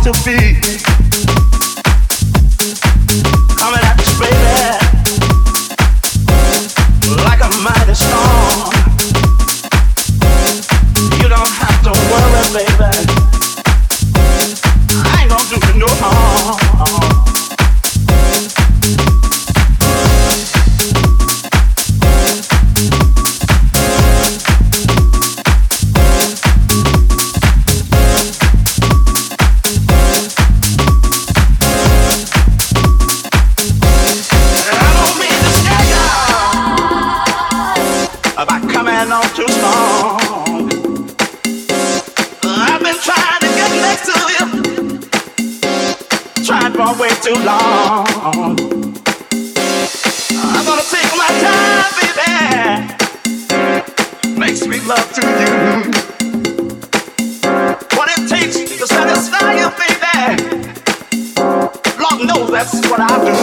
to be. Coming at you, baby, like a mighty storm. You don't have to worry, baby, I ain't gonna do you no harm. On too strong. I've been trying to get next to you, trying for way too long. I'm gonna take my time, baby, make sweet love to you. What it takes to satisfy you, baby, Lord knows that's what I do.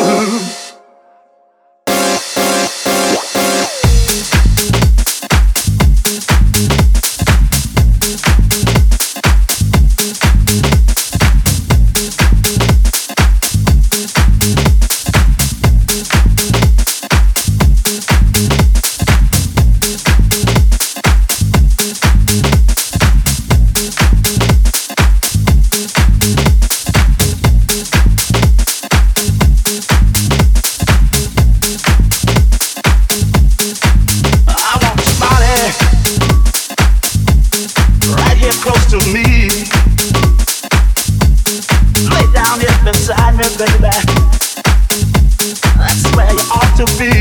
Beside me, baby, that's where you ought to be.